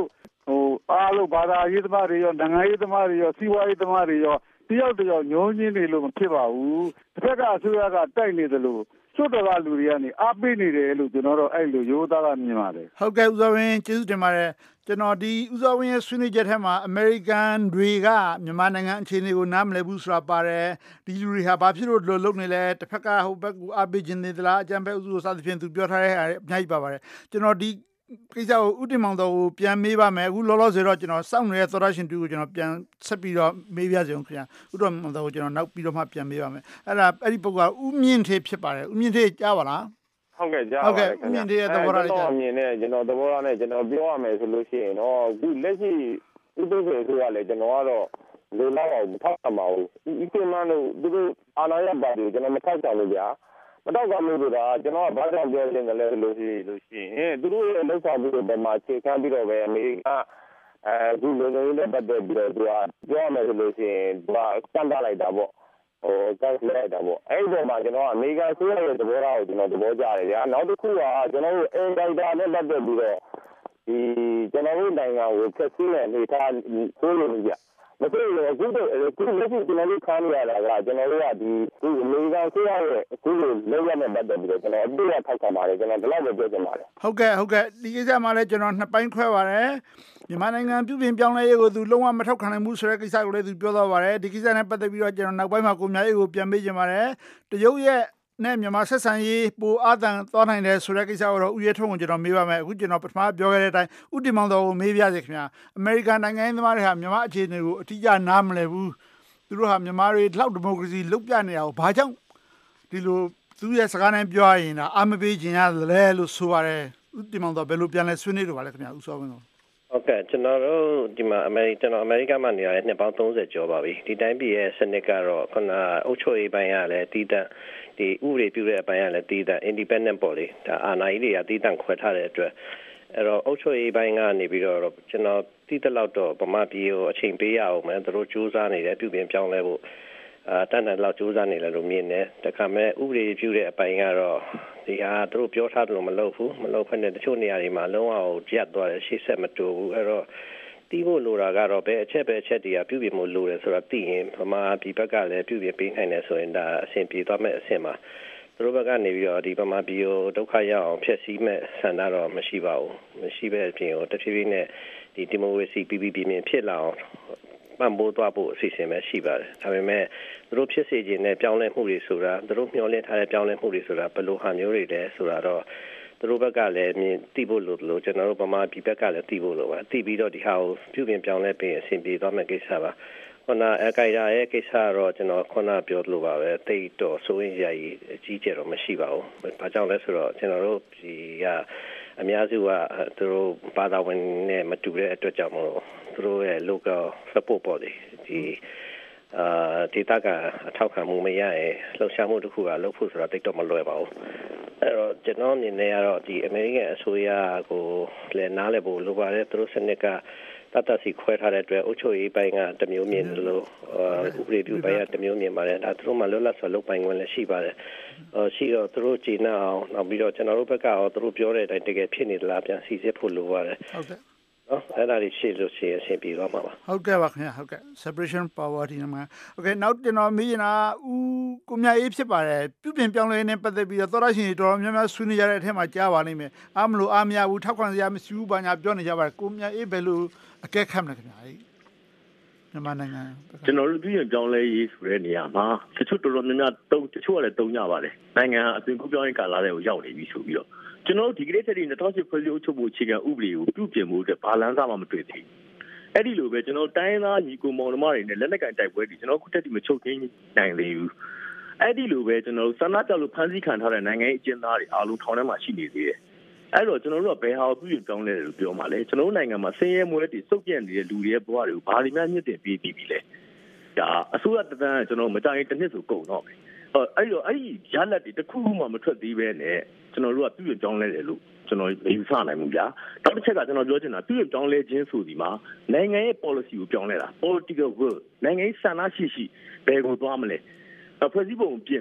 ဟိုအားလို့ဘာသာရေးသမားတွေရောနိုင်ငံရေးသမားတွေရောစီးပွားရေးသမားတွေရောတယောက်တယောက်ညှိုးညင်းနေလို့မဖြစ်ပါဘူးတစ်ဖက်ကအစိုးရကတိုက်နေတယ်လို့စွတ်တော်ကလူတွေကနေအားပေးနေတယ်လို့ကျွန်တော်တို့အဲ့လိုရိုးသားကမြင်ပါတယ်ဟုတ်ကဲ့ဦးစောဝင်းကျေးဇူးတင်ပါတယ်ကျွန်တော်ဒီဦးစောဝင်းရဲ့ဆွေးနွေးချက်ထဲမှာအမေရိကန်တွေကမြန်မာနိုင်ငံအခြေအနေကိုနားမလည်ဘူးဆိုတာပါတယ်ဒီလူတွေဟာဘာဖြစ်လို့လို့လုပ်နေလဲတစ်ဖက်ကဟိုဘက်ကိုအားပေးခြင်းနေသလားအကြံပေးဥစုစသဖြင့်သူပြောထားတဲ့အများကြီးပါပါတယ်ကျွန်တော်ဒီကိစ္စကိုဥတင်မောင်တော်ကိုပြန်မေးပါမယ်အခုလောလောဆယ်တော့ကျွန်တော်စောင့်နေတဲ့သောရရှင်တူကိုကျွန်တော်ပြန်ဆက်ပြီးတော့မေးပြစီအောင်ခင်ဗျာဥတင်မောင်တော်ကိုကျွန်တော်နောက်ပြီးတော့မှပြန်မေးပါမယ်အဲ့ဒါအဲ့ဒီပုဂ္ဂိုလ်ကဥမြင့်ထေဖြစ်ပါတယ်ဥမြင့်ထေကြားပါလားဟုတ်ကဲ့ကြားပါဟုတ်ကဲ့ဥမြင့်ထေရဲ့သဘောထားလေးကြားအမြင်နဲ့ကျွန်တော်သဘောထားနဲ့ကျွန်တော်ပြောရမယ်ဆိုလို့ရှိရင်တော့အခုလက်ရှိဥပဒေဆိုရလေကျွန်တော်ကတော့လူလောက်အောင်ထောက်မှာဘူးဒီကိမှန်းလို့သူတို့အာဏာရပါတီကျွန်တော်မထောက်ကြဘူးဗျာမတော့ကမျိုးဆိုတာကျွန်တော်ကဘာကြောင့်ပြောနေတယ်လဲလို့ရှိလို့ရှိရင်သူတို့ရဲ့လောက်ဆောင်မှုတွေပေါ်မှာခြေခံပြီးတော့ပဲအမေရိကအဲဒီလူတွေနဲ့ပတ်သက်ပြီးတော့သူကပြောရမယ်ဆိုလို့ရှိရင်သူကစမ်းသပ်လိုက်တာပေါ့ဟိုကတ်လိုက်တာပေါ့အဲ့ဒီမှာကျွန်တော်ကအမေရိကန်ဆိုရတဲ့သဘောထားကိုကျွန်တော်သဘောကျတယ်ဗျာနောက်တစ်ခုကကျွန်တော်တို့အင်ဒါတာနဲ့ပတ်သက်ပြီးတော့ဒီကျွန်တော်တို့နိုင်ငံကိုဖျက်ဆီးတဲ့အနေအထားဆိုလို့ပြမသိဘူးအခုတော့အခုလက်ရှိကျွန်တော်တို့ခါနေရတာကကျွန်တော်တို့ကဒီဒီအမေရိကန်ဆိုရတဲ့အခုလိုလောက်ရတဲ့ပတ်သက်ပြီးတော့ကျွန်တော်အပြည့်အထောက်ခံပါတယ်ကျွန်တော်ဒီလောက်ပဲပြောချင်ပါတယ်ဟုတ်ကဲ့ဟုတ်ကဲ့ဒီကိစ္စမှာလည်းကျွန်တော်နှစ်ပိုင်းခွဲပါတယ်မြန်မာနိုင်ငံပြုပြင်ပြောင်းလဲရေးကိုသူလုံးဝမထောက်ခံနိုင်ဘူးဆိုတဲ့ကိစ္စကိုလည်းသူပြောသွားပါတယ်ဒီကိစ္စနဲ့ပတ်သက်ပြီးတော့ကျွန်တော်နောက်ပိုင်းမှာကိုမြရေးကိုပြန်မေးချင်ပါတယ်တရုတ်ရဲ့နဲ့မြန်မာဆက်ဆံရေးပိုအာသံသွားနိုင်တယ်ဆိုတဲ့ကိစ္စကိုတော့ဥယျာဉ်ထုံးကိုကျွန်တော်မေးပါမယ်အခုကျွန်တော်ပထမပြောခဲ့တဲ့အတိုင်းဥတီမောင်တော်ကိုမေးပြစေခင်ဗျာအမေရိကန်နိုင်ငံသမားတွေဟာမြန်မာအခြေအနေကိုအတိအကျနားမလည်ဘူးသူတို့ဟာမြန်မာတွေလောက်ဒီမိုကရေစီလုတ်ပြနေတာကိုဘာကြောင့်ဒီလိုသူရဲ့စကားနဲ့ပြောရရင်ဒါအာမပေးခြင်းရတယ်လို့ဆိုပါတယ်ဥတီမောင်တော်ဘယ်လိုပြန်လဲဆွေးနွေးတော့ပါလဲခင်ဗျာဥစောဝင်တော့ဟုတ်ကဲ့ကျွန်တော်တို့ဒီမှာအမေရိကန်အမေရိကန်မှာနေရတဲ့နှစ်ပေါင်းသုံးဆယ်ကျော်ပါပြီဒီတိုင်းပြည်ရဲ့စနစ်ကတော့ခုနအုပ်ချုပ်ရေးပိုင်းကလည်းတည်တံ့ဒီဥပဒေပြုတဲ့အပိုင်းကလည်းတည်တံ့ independent ပေါ့လေဒါအာဏာကြီးတွေကတည်တံ့ခွဲထားတဲ့အတွက်အဲ့တော့အုပ်ချုပ်ရေးပိုင်းကနေပြီးတော့ကျွန်တော်တည်တလောက်တော့ဗမာပြည်ကိုအချိန်ပေးရအောင်မယ်သူတို့စူးစမ်းနေတယ်ပြုပြင်ပြောင်းလဲဖို့အာတန်တန်လောက်စူးစမ်းနေတယ်လို့မြင်တယ်တခါမဲ့ဥပဒေပြုတဲ့အပိုင်းကတော့ဒီဟာသူတို့ပြောထားတယ်လို့မလုပ်ဘူးမလုပ်ဖက်နဲ့တချို့နေရာတွေမှာလုံးဝကြက်သွားတယ်ရှေ့ဆက်မတိုးဘူးအဲ့တော့တီးဖို့လိုတာကတော့ဘယ်အချက်ပဲအချက်တည်းကပြုပြင်မှုလိုတယ်ဆိုတာသိရင်ဗမာပြည်ဘက်ကလည်းပြုပြင်ပေးနိုင်တယ်ဆိုရင်ဒါအဆင်ပြေသွားမဲ့အဆင့်မှာသူတို့ဘက်ကနေပြီးတော့ဒီဗမာပြည်ကိုဒုက္ခရောက်အောင်ဖျက်ဆီးမဲ့ဆန္ဒတော့မရှိပါဘူးမရှိပဲအပြင်ကိုတဖြည်းဖြည်းနဲ့ဒီဒီမိုကရေစီပြည်ပြည်ပြည်ဖြစ်လာအောင်ပံ့ပိုးသွားဖို့အစီအစဉ်ပဲရှိပါတယ်ဒါပေမဲ့သူတို့ဖြစ်စေခြင်းနဲ့ပြောင်းလဲမှုတွေဆိုတာသူတို့မျှော်လင့်ထားတဲ့ပြောင်းလဲမှုတွေဆိုတာဘယ်လိုဟာမျိုးတွေလဲဆိုတာတော့သူတို့ဘက်ကလည်းမြင်သိဖို့လိုလို့ကျွန်တော်တို့ဗမာပြည်ဘက်ကလည်းသိဖို့လိုပါသိပြီးတော့ဒီဟာကိုပြုပြင်ပြောင်းလဲပေးအဆင်ပြေသွားမယ့်ကိစ္စပါခုနအကိုင်ရာရဲ့ကိစ္စတော့ကျွန်တော်ခုနပြောလို့ပါပဲတိတ်တော့စိုးရင်ရည်အကြီးကျယ်တော့မရှိပါဘူးဘာကြောင့်လဲဆိုတော့ကျွန်တော်တို့ဒီကအများစုကသူတို့ဘာသာဝင်နဲ့မတူတဲ့အတွက်ကြောင့်မလို့သူတို့ရဲ့ local support ပေါ်ဒီဒီအာဒေတာကအထောက်ခံမှုမရရင်လှုပ်ရှားမှုတစ်ခုကလုပ်ဖို့ဆိုတာတိတ်တော့မလွယ်ပါဘူးအဲ့တော့ကျွန်တော်အနေနဲ့ကတော့ဒီအမေရိကန်အစိုးရကိုလည်းနားလည်ဖို့လိုပါတယ်သူတို့စနစ်ကတတ်တစီခွဲထားတဲ့အတွက်အုပ်ချုပ်ရေးပိုင်းကတမျိုးမြင်လို့ဥပဒေပြုပိုင်းကတမျိုးမြင်ပါတယ်ဒါသူတို့မှလွတ်လပ်စွာလုပ်ပိုင်ခွင့်လည်းရှိပါတယ်အော်ရှိတော့သူတို့ကြည်နာအောင်နောက်ပြီးတော့ကျွန်တော်တို့ဘက်ကရောသူတို့ပြောတဲ့အတိုင်းတကယ်ဖြစ်နေသလားပြန်စီစစ်ဖို့လိုပါတယ်ဟုတ်ကဲ့နော်အဲ့ဒါလေးရှင်းလို့ရှိရင်အဆင်ပြေသွားမှာပါဟုတ်ကဲ့ပါခင်ဗျာဟုတ်ကဲ့ separation power ဒီမှာโอเคနောက်ကျွန်တော်မေးနေတာဦးကိုမြအေးဖြစ်ပါတယ်ပြုပြင်ပြောင်းလဲနေပတ်သက်ပြီးတော့သောရရှင်တွေတော်တော်များများဆွေးနွေးကြတဲ့အထက်မှာကြားပါလိမ့်မယ်အားမလို့အားမရဘူးထောက်ခံစရာမရှိဘူးဘာညာပြောနေကြပါတယ်ကိုမြအေးဘယ်လိုအကဲခတ်မလဲခင်ဗျာမြန်မာနိုင်ငံကျွန်တော်တို့ပြုပြင်ပြောင်းလဲရေးဆိုတဲ့နေရာမှာတချို့တော်တော်များများတုံးတချို့ကလည်းတုံးကြပါတယ်နိုင်ငံအသွင်ကူးပြောင်းရေးကာလတွေကိုရောက်နေပြီဆိုပြီးတော့ကျွန်တော်တို့ဒီကနေ့ချက်ဒီ၂၀၀၈ဖွဲ့စည်းအုပ်ချုပ်မှုအခြေခံဥပဒေကိုပြုပြင်မှုအတွက်ဘာလန်းစားမှမတွေ့သေးဘူးအဲ့ဒီလိုပဲကျွန်တော်တိုင်းသားညီကိုမောင်နှမတွေနဲ့လက်နက်ကင်တိုက်ပွဲတွေကျွန်တော်ခုတက်ဒီမချုပ်သိမ်းနိုင်သေးဘူးအဲ့ဒီလိုပဲကျွန်တော်တို့ဆန္ဒပြလို့ဖမ်းဆီးခံထားတဲ့နိုင်ငံရေးအကျဉ်းသားတွေအားလုံးထောင်ထဲမှာရှိနေသေးတယ်အဲ့တော့ကျွန်တော်တို့ကဘယ်ဟာကိုပြုပြင်ပြောင်းလဲတယ်လို့ပြောမှလဲကျွန်တော်တို့နိုင်ငံမှာဆင်းရဲမွဲတွေစုပ်ပြတ်နေတဲ့လူတွေရဲ့ဘဝတွေကိုဘာတွေများမြင့်တင်ပေးပြီးပြီလဲဒါအစိုးရတန်းကျွန်တော်မကြိုင်တစ်နှစ်ဆိုကုန်တော့မယ်အဲ့တော့အဲ့ဒီရလက်တွေတစ်ခုမှမထွက်သေးပဲနဲ့ကျွန်တော်တို့ကပြုပြင်ပြောင်းလဲတယ်လို့ကျွန်တော်မယူဆနိုင်ဘူးဗျာနောက်တစ်ချက်ကကျွန်တော်ပြောချင်တာပြုပြင်ပြောင်းလဲခြင်းဆိုဒီမှာနိုင်ငံရဲ့ policy ကိုပြောင်းလဲတာ political will နိုင်ငံရေးဆန္ဒရှိရှိဘယ်ကိုသွားမလဲဖွဲ့စည်းပုံပြင်မယ်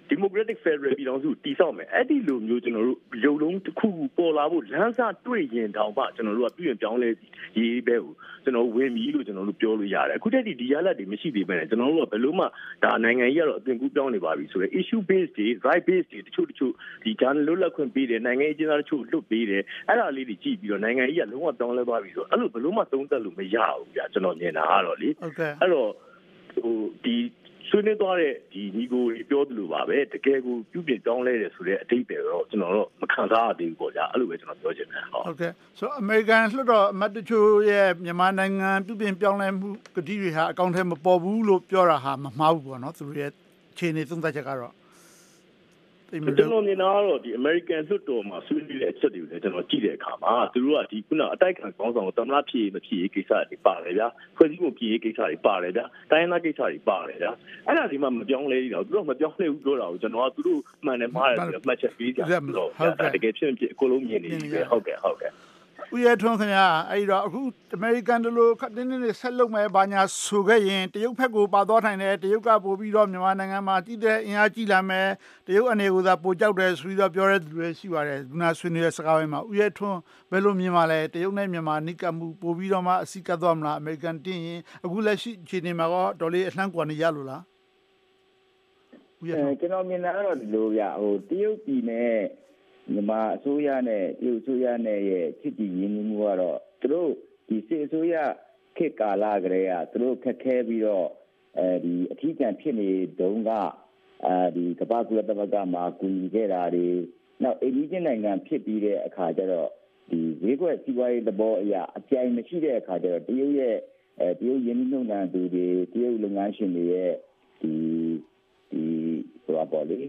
democratic federal ပြည်တော်စုတည်ဆောက်မယ်အဲ့ဒီလိုမျိုးကျွန်တော်တို့ရုပ်လုံးတစ်ခုပေါ်လာဖို့လမ်းစာတွေ့ရင်တောင်မှကျွန်တော်တို့ကပြည်ရင်ပြောင်းလဲရေးပဲကိုကျွန်တော်ဝင်ပြီလို့ကျွန်တော်တို့ပြောလို့ရတယ်အခုတည်းဒီဒီရလတ်တွေမရှိသေးပဲနဲ့ကျွန်တော်တို့ကဘယ်လို့မှဒါနိုင်ငံကြီးကတော့အသွင်ကူးပြောင်းနေပါပြီဆိုတော့ issue based တွေ right based တွေတချို့တချို့ဒီ journal လွတ်လပ်ခွင့်ပေးတယ်နိုင်ငံရေးကျင်းသားတချို့လွတ်ပေးတယ်အဲ့ဒါလေးတွေကြည့်ပြီးတော့နိုင်ငံကြီးကလုံးဝပြောင်းလဲသွားပြီဆိုတော့အဲ့လိုဘယ်လို့မှသုံးသပ်လို့မရဘူးဗျာကျွန်တော်မြင်တာကတော့လေအဲ့တော့ဟိုဒီဆွေးနွေးသွားတဲ့ဒီညီကိုပြောသလိုပါပဲတကယ်ကိုပြုပြင်ပြောင်းလဲတယ်ဆိုတဲ့အတိတ်ပဲတော့ကျွန်တော်တို့မခံစားရသေးဘူးပေါ့ဗျာအဲ့လိုပဲကျွန်တော်ပြောချင်တယ်ဟုတ်ဟုတ်ကဲ့ဆိုအမေရိကန်လွှတ်တော်အမတ်တချို့ရဲ့မြန်မာနိုင်ငံပြုပြင်ပြောင်းလဲမှုကတိတွေဟာအကောင့်ထဲမပေါ်ဘူးလို့ပြောတာဟာမမှားဘူးပေါ့နော်သူတို့ရဲ့ခြေနေသုံးသပ်ချက်ကတော့ကျွန်တော်မြင်တာကတော့ဒီ American လွှတ်တော်မှာဆွေးနွေးတဲ့အချက်တွေကိုလည်းကျွန်တော်ကြည့်တဲ့အခါမှာသူတို့ကဒီခုနအတိုက်ခံကောင်းဆောင်ကိုတမလားဖြည့်မဖြည့်ရေးကိစ္စတွေပါတယ်ဗျာဖွဲ့စည်းမှုဖြည့်ရေးကိစ္စတွေပါတယ်ဗျာတိုင်းသားကိစ္စတွေပါတယ်ဗျာအဲ့ဒါဒီမှမပြောင်းလဲတော့သူတို့မပြောင်းလဲဘူးပြောတာကိုကျွန်တော်ကသူတို့မှန်တယ်မှားတယ်ဆိုတော့မှတ်ချက်ပေးကြတယ်တော့တကယ်ဖြစ်ဖြစ်အကုန်လုံးမြင်နေပြီဟုတ်ကဲ့ဟုတ်ကဲ့ဦးရထွန်းခင်ဗျာအဲ့တော့အခုအမေရိကန်တို့လိုခက်တင်းတင်းနဲ့ဆက်လုပ်မယ်ဘာညာဆိုခဲ့ရင်တရုတ်ဘက်ကိုပါသွားထိုင်တယ်တရုတ်ကပို့ပြီးတော့မြန်မာနိုင်ငံမှာတည်တဲ့အင်အားကြီးလာမယ်တရုတ်အနေကိုသာပိုကြောက်တယ်ဆိုပြီးတော့ပြောတဲ့သူတွေရှိပါတယ်ခုနဆွေးနွေးတဲ့စကားပိုင်းမှာဦးရထွန်းဘယ်လိုမြင်ပါလဲတရုတ်နဲ့မြန်မာနိကမှုပို့ပြီးတော့မှအစီကတ်သွားမလားအမေရိကန်တင်းရင်အခုလက်ရှိအခြေအနေမှာတော့ဒေါ်လေးအနှံ့ကွာနေရလို့လားဦးရထွန်းကျွန်တော်မြင်တာကတော့ဒီလိုဗျဟိုတရုတ်ပြည်နဲ့မြန်မာအစိုးရနဲ့တရုတ်အစိုးရနဲ့ရဲ့ချစ်ကြည်ရင်းနှီးမှုကတော့သူတို့ဒီစစ်အစိုးရခေတ်ကာလကလေးကသူတို့ခက်ခဲပြီးတော့အဲဒီအထီးကျန်ဖြစ်နေတုန်းကအဲဒီကမ္ဘာကုလသမဂ္ဂမှာကူညီခဲ့တာတွေနောက်အိန္ဒိယနိုင်ငံဖြစ်ပြီးတဲ့အခါကျတော့ဒီဈေးကွက်စီးပွားရေးသဘောအရအပြိုင်မရှိတဲ့အခါကျတော့တရုတ်ရဲ့အဲတရုတ်ရင်းနှီးမြှုပ်နှံသူတွေတရုတ်လုပ်ငန်းရှင်တွေရဲ့ဒီဒီဆိုတာပေါ့လေ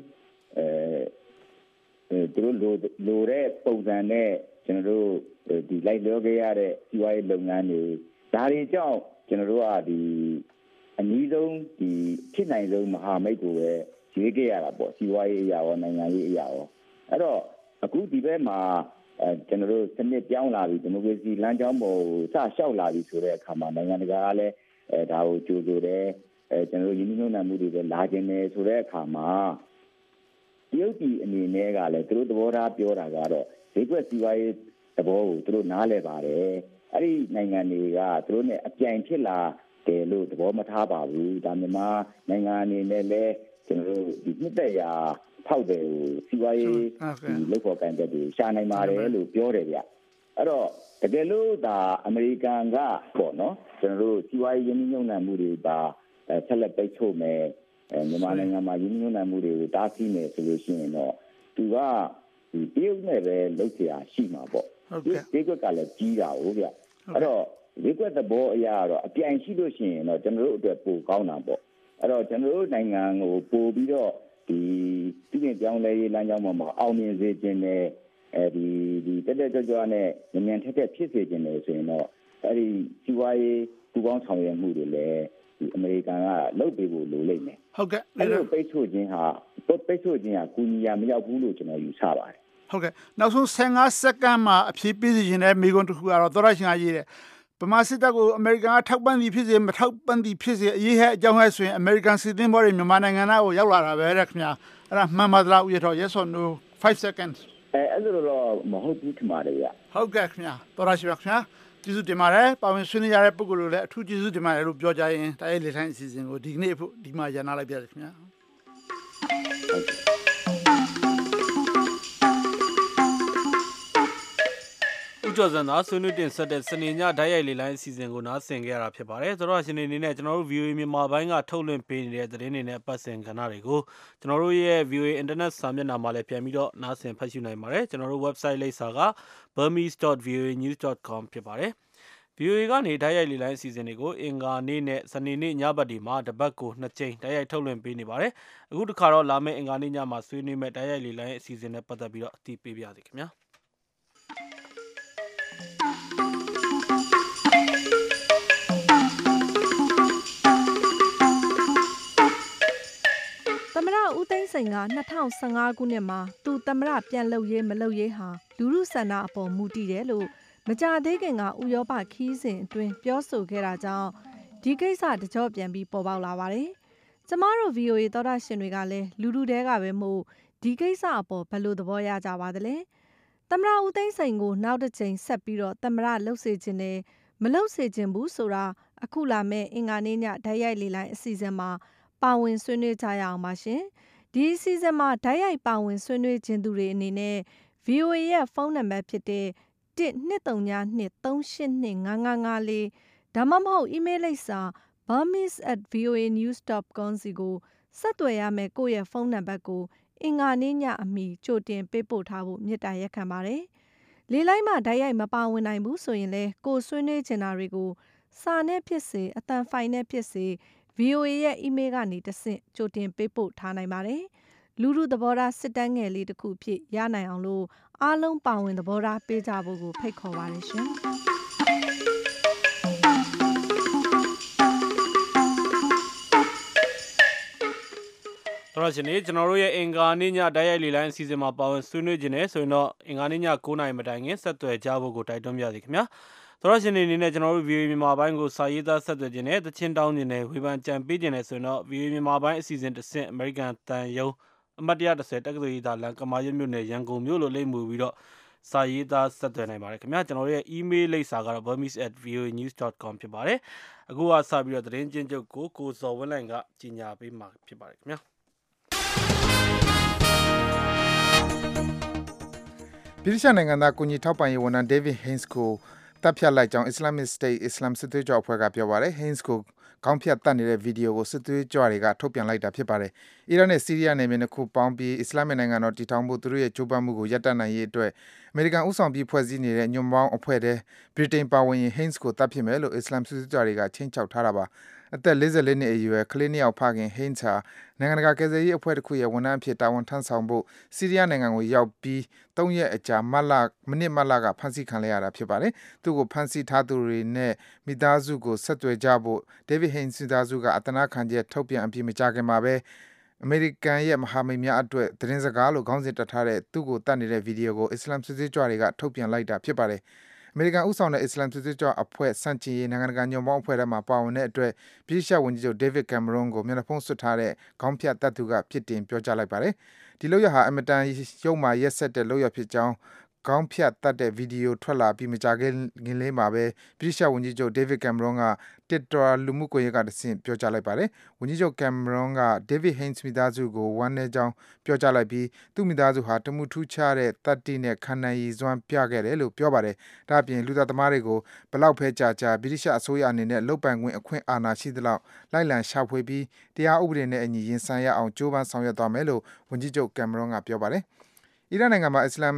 အဲသူတို့လိုလိုတဲ့ပုံစံနဲ့ကျွန်တော်တို့ဒီလိုက်လောခဲ့ရတဲ့စီးပွားရေးလုပ်ငန်းတွေဒါတွေကြောင့်ကျွန်တော်တို့ကဒီအနည်းဆုံးဒီဖြစ်နိုင်ဆုံးမဟာမိတ်ကိုပဲရွေးခဲ့ရတာပေါ့စီးပွားရေးအရာရောနိုင်ငံရေးအရာရောအဲ့တော့အခုဒီဘက်မှာအဲကျွန်တော်တို့စနစ်ပြောင်းလာပြီဒီမိုကရေစီလမ်းကြောင်းပေါ်ကိုစလျှောက်လာပြီဆိုတဲ့အခါမှာနိုင်ငံတကာကလည်းအဲဒါကိုကြိုးဆိုတယ်အဲကျွန်တော်တို့ရင်းနှီးမြှုပ်နှံမှုတွေလည်းလာကျင်တယ်ဆိုတဲ့အခါမှာတရုတ်ပြည်အနေနဲ့ကလည်းသူတို့သဘောထားပြောတာကတော့ဈေးကွက်စီးပွားရေးသဘောကိုသူတို့နားလည်ပါတယ်အဲ့ဒီနိုင်ငံတွေကသူတို့ ਨੇ အပြိုင်ဖြစ်လာတယ်လို့သဘောမထားပါဘူးဒါမြန်မာနိုင်ငံအနေနဲ့လည်းကျွန်တော်တို့ဒီနှစ်သက်ရာဖောက်တယ်ကိုစီးပွားရေးလုပ်ဖို့ကန်တဲ့တွေရှာနိုင်ပါတယ်လို့ပြောတယ်ဗျအဲ့တော့တကယ်လို့ဒါအမေရိကန်ကပေါ့နော်ကျွန်တော်တို့စီးပွားရေးရင်းနှီးမြှုပ်နှံမှုတွေပါဆက်လက်ပိတ်ဆို့မယ်အဲမြန်မာနိုင်ငံမှာရင်းနှီးမြှုပ်နှံမှုတွေကိုတားဆီးမယ်ဆိုလို့ရှိရင်တော့သူကဒီတရုတ်နဲ့ပဲလုပ်เสียရှိမှာပေါ့ဒီဒီကွက်ကလည်းကြီးတာဟုတ်ဗျအဲ့တော့ဒီကွက်သဘောအရာတော့အပြိုင်ရှိလို့ရှိရင်တော့ကျွန်တော်တို့အတွက်ပိုကောင်းတာပေါ့အဲ့တော့ကျွန်တော်တို့နိုင်ငံကိုပို့ပြီးတော့ဒီပြည်ပြင်ပြောင်းလဲရေးလမ်းကြောင်းပေါ်မှာအောင်မြင်စေခြင်းနဲ့အဲဒီဒီတက်တက်ကြွကြွနဲ့မြန်မြန်ထက်ထက်ဖြစ်စေခြင်းနဲ့ဆိုရင်တော့အဲ့ဒီစီးပွားရေးပူးပေါင်းဆောင်ရွက်မှုတွေလည်းဒီအမေရိကန်ကလုပ်ပေးဖို့လိုလိမ့်မယ်ဟုတ်ကဲ့အဲ့လိုပိတ်ဆို့ခြင်းဟာပိတ်ဆို့ခြင်းဟာကူညီရမရောက်ဘူးလို့ကျွန်တော်ယူဆပါတယ်ဟုတ်ကဲ့နောက်ဆုံးဆယ်ငါးစက္ကန့်မှာအဖြေပေးစီခြင်းတဲ့မိကွန်းတစ်ခုကတော့သောရရှင်ကရေးတယ်ဗမာစစ်တပ်ကိုအမေရိကန်ကထောက်ပံ့သည်ဖြစ်စေမထောက်ပံ့သည်ဖြစ်စေအရေးဟဲ့အကြောင်းဟဲ့ဆိုရင်အမေရိကန်စစ်သည်ဘောတွေမြန်မာနိုင်ငံသားကိုရောက်လာတာပဲတဲ့ခင်ဗျာအဲ့ဒါမှန်ပါသလားဦးရတော့ yes or no five seconds အဲအဲ့လိုတော့မဟုတ်ဘူးထင်ပါတယ်ဗျဟုတ်ကဲ့ခင်ဗျာသောရရှင်ခင်ဗျာကျေးဇူးတင်ပါတယ်ပါဝင်ဆွေးနွေးရတဲ့ပုဂ္ဂိုလ်တွေလည်းအထူးကျေးဇူးတင်ပါတယ်လို့ပြောကြရင်တိုင်းရေးလေထိုင်းအစီအစဉ်ကိုဒီကနေ့ဖို့ဒီမှာရန်နာလိုက်ပြရခင်ဗျာဦးကျော်စံသာဆွေးနွေးတင်ဆက်တဲ့စနေညဓာတ်ရိုက်လေလိုင်းအစီအစဉ်ကိုနားဆင်ကြရတာဖြစ်ပါတယ်ဆိုတော့ရှင်နေနေနဲ့ကျွန်တော်တို့ ဗီအိုအေ မြန်မာပိုင်းကထုတ်လွှင့်ပေးနေတဲ့သတင်းတွေနဲ့ပတ်စင်ကဏ္ဍတွေကိုကျွန်တော်တို့ရဲ့ ဗီအိုအေ Internet စာမျက်နှာမှာလည်းပြန်ပြီးတော့နားဆင်ဖတ်ရှုနိုင်ပါတယ်ကျွန်တော်တို့ website လိပ်စာက burmese dot v o a news dot com ဖြစ်ပါတယ် ဗီအိုအေ ကနေဓာတ်ရိုက်လေလိုင်းအစီအစဉ်တွေကိုအင်္ဂါနေ့နဲ့စနေနေ့ညဘက်ဒီမှာတပတ်ကိုနှစ်ကြိမ်ဓာတ်ရိုက်ထုတ်လွှင့်ပေးနေပါတယ်အခုတစ်ခါတော့လာမယ့်အင်္ဂါနေ့ညမှာဆွေးနွေးမယ့်ဓာတ်ရိုက်လေလိုင်းအစီအစဉ်နဲ့ပတ်သက်ပြီးတော့အသိပေးပါရစေခင်ဗျာသမ္မတဦးသိန်းစိန်က၂၀၁၅ခုနှစ်မှာသူသမ္မတပြန်လုပ်ရေးမလုပ်ရေးဟာလူမှုဆန္ဒအပေါ်မူတည်တယ်လို့မကြာသေးခင်ကဥရောပခီးစဉ်အတွင်းပြောဆိုခဲ့တာကြောင့်ဒီကိစ္စတကြော့ပြန်ပြီးပေါ်ပေါက်လာပါတယ်။ကျမတို့ ဗီအိုအေ သောတာရှင်တွေကလည်းလူလူတဲကပဲမို့ဒီကိစ္စအပေါ်ဘယ်လိုသဘောရကြပါသလဲ။သမ္မတဦးသိန်းစိန်ကိုနောက်တစ်ချိန်ဆက်ပြီးတော့သမ္မတလှုပ်စေခြင်းနဲ့မလှုပ်စေခြင်းဘူးဆိုတာအခုလာမဲ့အင်္ဂါနေ့ညဓာတ်ရိုက်လေလိုင်းအစီအစဉ်မှာပါဝင်ဆွေးနွေးကြရအောင်ပါရှင်။ဒီအစီအစဉ်မှာဓာတ်ရိုက်ပါဝင်ဆွေးနွေးခြင်းသူတွေအနေနဲ့ ဗီအိုအေ ရဲ့ဖုန်းနံပါတ်ဖြစ်တဲ့တစ်နှစ်သုံးညနှစ်သုံးရှစ်နှစ်ငါးငါးငါးလေးဒါမှမဟုတ်အီးမေးလ်လိပ်စာ burmese at voa news dot com စီကိုဆက်သွယ်ရမယ်ကိုယ့်ရဲ့ဖုန်းနံပါတ်ကိုအင်္ဂါနေ့ညအမီကြိုတင်ပေးပို့ထားဖို့မြစ်တာရက်ခံပါတယ်။လေလိုက်မှာဓာတ်ရိုက်မပါဝင်နိုင်ဘူးဆိုရင်လဲကိုဆွေးနွေးချင်တာတွေကိုစာနဲ့ဖြစ်စေအသံဖိုင်နဲ့ဖြစ်စေ ဗီအိုအေ ရဲ့အီးမေးလ်ကနေတဆင့်ကြိုတင်ပေးပို့ထားနိုင်ပါတယ်။လူလူသဘောထားစစ်တမ်းငယ်လေးတစ်ခုဖြစ်ရနိုင်အောင်လို့အားလုံးပါဝင်သဘောထားပေးကြဖို့ကိုဖိတ်ခေါ်ပါတယ်ရှင်။တော်ရရှင်နေကျွန်တော်တို့ရဲ့အင်္ဂါနေ့ညဓာတ်ရိုက်လေလိုင်းအစီအစဉ်မှာပါဝင်ဆွေးနွေးခြင်းနဲ့ဆိုရင်တော့အင်္ဂါနေ့ည၉နာရီမတိုင်ခင်ဆက်သွယ်ကြဖို့ကိုတိုက်တွန်းပြစီခင်ဗျာတော်ရရှင်နေအနေနဲ့ကျွန်တော်တို့ ဗီအိုအေ မြန်မာပိုင်းကိုစာရေးသားဆက်သွယ်ခြင်းနဲ့တချင်းတောင်းခြင်းနဲ့ဝေဖန်ကြံပေးခြင်းနဲ့ဆိုရင်တော့ ဗီအိုအေ မြန်မာပိုင်းအစီအစဉ်တစ်ဆင့်အမေရိကန်တန်ယုံအမှတ်တရတစ်ဆယ်တက္ကသိုလ်ရေးသားလန်ကမာရွတ်မြို့နယ်ရန်ကုန်မြို့လိုလိမ့်မူပြီးတော့စာရေးသားဆက်သွယ်နိုင်ပါတယ်ခင်ဗျာကျွန်တော်တို့ရဲ့ email လိပ်စာကတော့ burmese at voa news dot com ဖြစ်ပါတယ်အခုကစပြီးတော့သတင်းချင်းချုပ်ကိုကိုစော်ဝင်းလိုင်ကကြီးညာပေးမှာဖြစ်ပါတယ်ခင်ဗျာဗြိတိရှနိုင်ငံသားကိုကြီးထောက်ပံ့ရေးဝန်ထမ်း David Haines ကိုတပ်ဖြတ်လိုက်ကြောင်း Islamic State Islam စစ်သွေးကြွအဖွဲ့ကပြောပါတယ်။ Haines ကိုခေါင်းဖြတ်တတ်နေတဲ့ဗီဒီယိုကိုစစ်သွေးကြွတွေကထုတ်ပြန်လိုက်တာဖြစ်ပါတယ်။အီရတ်နဲ့ဆီးရီးယားနယ်မြေနှစ်ခုပေါင်းပြီး Islamic နိုင်ငံတော်တည်ထောင်ဖို့သူတို့ရဲ့ကြိုးပမ်းမှုကိုရပ်တန့်နိုင်ရေးအတွက်အမေရိကန်ဦးဆောင်ပြီးဖွဲ့စည်းနေတဲ့ညွန့်ပေါင်းအဖွဲ့ထဲဗြိတိန်ပါဝင်ရင် Haines ကိုတပ်ဖြစ်မယ်လို့ Islam စစ်သွေးကြွတွေကချင်းချောက်ထားတာပါ။အသက်လေးဆယ်လေးနှစ်အရွယ်ကလေးနှစ်ယောက်ဖခင် Haines ဟာနိုင်ငံတကာကယ်ဆယ်ရေးအဖွဲ့တစ်ခုရဲ့ဝန်ထမ်းအဖြစ်တာဝန်ထမ်းဆောင်ဖို့ဆီးရီးယားနိုင်ငံကိုရောက်ပြီးသုံးရက်အကြာမတ်လမနစ်မတ်လကဖမ်းဆီးခံလိုက်ရတာဖြစ်ပါတယ်။သူ့ကိုဖမ်းဆီးထားသူတွေနဲ့မိသားစုကိုဆက်သွယ်ကြဖို့ David Haines မိသားစုကအတနာခံချက်ထုတ်ပြန်အပြီးမကြာခင်မှာပဲအမေရိကန်ရဲ့မဟာမိတ်များအတွက်သတင်းစကားလို့ခေါင်းစဉ်တပ်ထားတဲ့သူ့ကိုတတ်နေတဲ့ဗီဒီယိုကို Islam စစ်သွေးကြွတွေကထုတ်ပြန်လိုက်တာဖြစ်ပါတယ်။အမေရိကန်ဦးဆောင်တဲ့ Islam စစ်သွေးကြွအဖွဲ့စန့်ကျင်ရေးနိုင်ငံတကာညွန့်ပေါင်းအဖွဲ့ထဲမှာပါဝင်တဲ့အတွက်ဗြိတိရှဝန်ကြီးချုပ် David Cameron ကိုမျက်နှာဖုံးစွပ်ထားတဲ့ခေါင်းဖြတ်တပ်သူကပြစ်တင်ပြောကြားလိုက်ပါတယ်။ဒီလုပ်ရဟာအမတန်ရုပ်မာရက်ဆက်တဲ့လုပ်ရဖြစ်ကြောင်းခေါင်းဖြတ်တတ်တဲ့ဗီဒီယိုထွက်လာပြီးမကြာခင်လေးမှာပဲဗြိတိရှဝန်ကြီးချုပ် David Cameron က Twitter လူမှုကွန်ရက်ကတဆင့်ပြောကြားလိုက်ပါတယ်။ဝန်ကြီးချုပ် Cameron က David Haines မိသားစုကိုဝမ်းနည်းကြောင်းပြောကြားလိုက်ပြီးသူ့မိသားစုဟာတမှုထူးခြားတဲ့တတ်တိနဲ့ခံနိုင်ရည်စွမ်းပြခဲ့တယ်လို့ပြောပါတယ်။ဒါ့အပြင်လူသားသမားတွေကိုဘလောက်ဖဲကြာကြာဗြိတိရှအစိုးရအနေနဲ့လုတ်ပိုင်ခွင့်အခွင့်အာဏာရှိသလောက်လိုက်လံရှာဖွေပြီးတရားဥပဒေနဲ့အညီရင်ဆိုင်ရအောင်ကြိုးပမ်းဆောင်ရွက်သွားမယ်လို့ဝန်ကြီးချုပ် Cameron ကပြောပါတယ်။အီရတ်နိုင်ငံမှာ Islam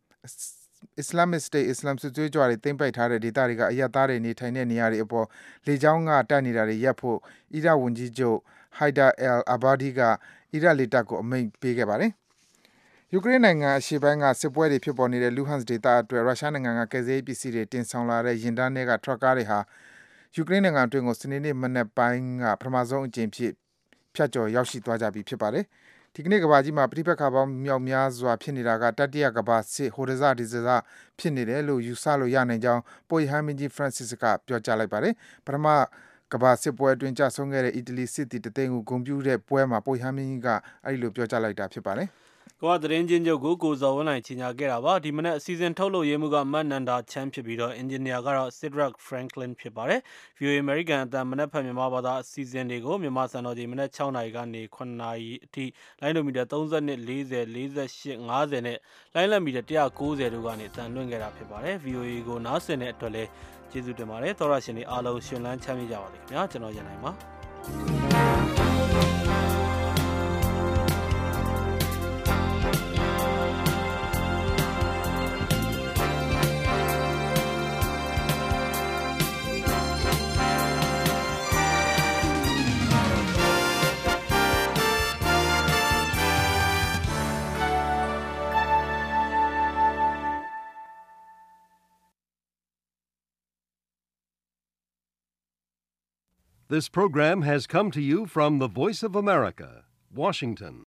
Islamic State Islam စစ်သွေးကြွတွေသိမ်းပိုက်ထားတဲ့ဒေသတွေကအရပ်သားတွေနေထိုင်တဲ့နေရာတွေအပေါ်လေကြောင်းကတိုက်နေတာတွေရပ်ဖို့အီရတ်ဝန်ကြီးချုပ် Haider al-Abadi ကအီရတ်လေတပ်ကိုအမိန့်ပေးခဲ့ပါတယ်။ယူကရိန်းနိုင်ငံအရှေ့ပိုင်းကစစ်ပွဲတွေဖြစ်ပေါ်နေတဲ့ Luhansk ဒေသအတွက်ရုရှားနိုင်ငံကကယ်ဆယ်ရေးပစ္စည်းတွေတင်ဆောင်လာတဲ့ယာဉ်တန်းတွေကထရပ်ကားတွေဟာယူကရိန်းနိုင်ငံအတွင်းကိုစနေနေ့မနက်ပိုင်းကပထမဆုံးအကြိမ်ဖြစ်ဖြတ်ကျော်ရောက်ရှိသွားကြပြီဖြစ်ပါတယ်။ဒီကနေ့ကဘာကြီးမှာပြိပက္ခပေါင်းမြောက်များစွာဖြစ်နေတာကတတိယကဘာစစ်ဟိုဒဇဒီဇဇဖြစ်နေတယ်လို့ယူဆလို့ရနိုင်ကြောင်းပိုယဟမင်းကြီး Francis ကပြောကြားလိုက်ပါတယ်ပထမကဘာစစ်ပွဲအတွင်းကြဆုံးခဲ့တဲ့အီတလီစစ်သည်တသိန်းကိုဂုဏ်ပြုတဲ့ပွဲမှာပိုယဟမင်းကြီးကအဲ့လိုပြောကြားလိုက်တာဖြစ်ပါတယ်ကိုကသတင်းချင်းချုပ်ကိုကိုဇော်ဝင်းနိုင်ကြီးညာခဲ့တာပါဒီမနေ့အစီအစဉ်ထုတ်လို့ရေးမှုကမတ်နန္ဒာချမ်းဖြစ်ပြီးတော့အင်ဂျင်နီယာကတော့ Sidrak Franklin ဖြစ်ပါတယ် ဗီအိုအေ American အတန်မနေ့ဖက်မြန်မာဘာသာအစီအစဉ်တွေကိုမြန်မာစံတော်ချိန်မနေ့၆နာရီကနေ၇နာရီအထိလိုင်းဒိုမီတာ၃၂ ၄၀ ၄၈ ၅၀နဲ့လိုင်းလက်မီတာ၁၉၀တို့ကနေတန်လွှင့်ခဲ့တာဖြစ်ပါတယ် ဗီအိုအေ ကိုနားဆင်တဲ့အတွက်လည်းကျေးဇူးတင်ပါတယ်သောရရှင်တွေအားလုံးရှင်လန်းချမ်းမြေ့ကြပါစေခင်ဗျာကျွန်တော်ရန်နိုင်ပါ This program has come to you from the Voice of America, Washington.